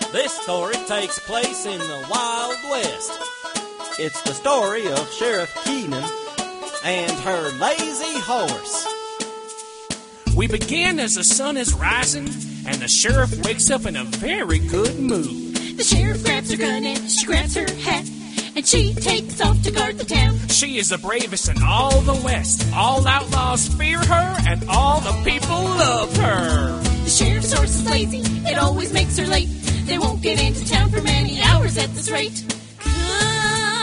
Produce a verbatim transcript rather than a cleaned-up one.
This story takes place in the Wild West. It's the story of Sheriff Keenan and her lazy horse. We begin as the sun is rising, and the sheriff wakes up in a very good mood. The sheriff grabs her gun and she grabs her hat, and she takes off to guard the town. She is the bravest in all the West. All outlaws fear her, and all the people love her. The sheriff's horse is lazy, it always makes her late. They won't get into town for many hours at this rate. Come